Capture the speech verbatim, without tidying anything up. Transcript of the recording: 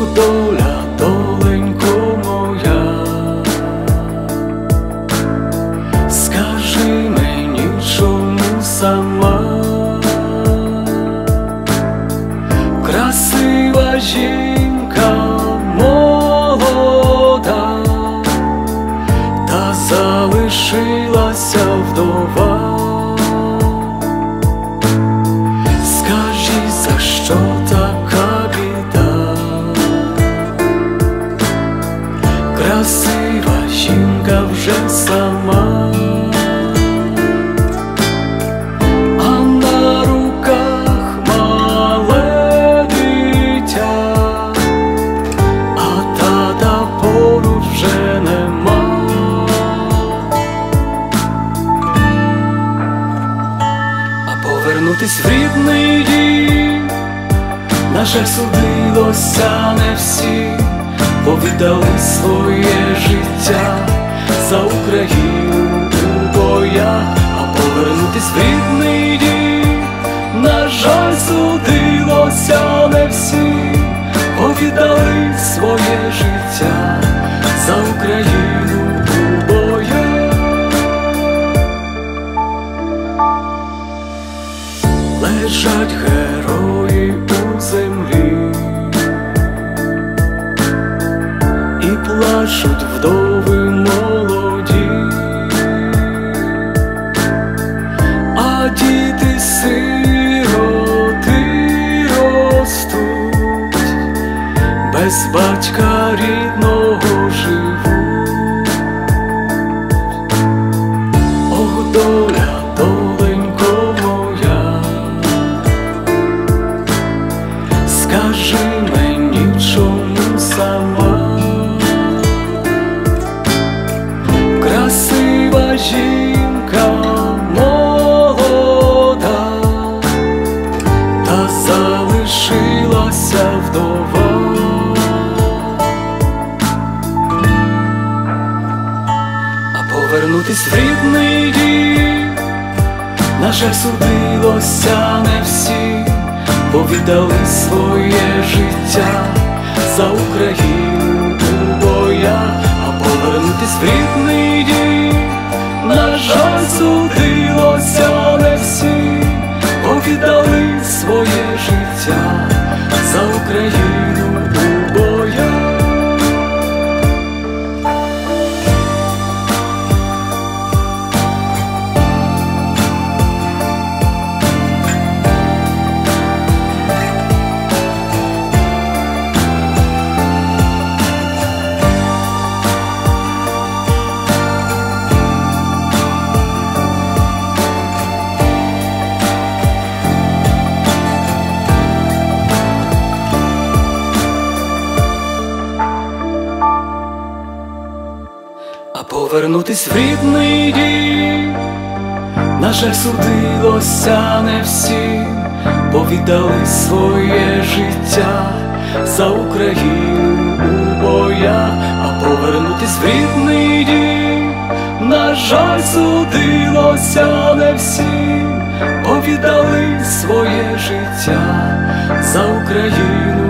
доля, доленько моя, скажи мені, чому сама красива жінка молода, та залишилася вдова? Скажи, за що така біда? Красива жінка вже сама, а на руках мале дитя, а тата поруч вже нема. А повернутись в рідний дім на жаль судилося не всі, бо віддали своє життя за Україну у боях. А повернутись в рідний дім на жаль судилося не всі, бо віддали своє життя за Україну у боях. Лежать герої у землі і плачуть вдови молоді, а діти сироти ростуть, без батька рідного живуть. Ох, доля, доленько моя, скажи мені, чому сама красива жінка молода, та залишилася вдова? А повернутись в рідний дім на жаль судилося не всі, бо віддали своє життя за Україну у боях. А повернутись в рідний дім на жаль судилося не всі, бо віддали своє життя за Україну у боях. А повернутись в рідний дім на жаль судилося не всі, бо віддали своє життя за Україну у боях. А повернутись в рідний дім на жаль судилося не всі, бо віддали своє життя за Україну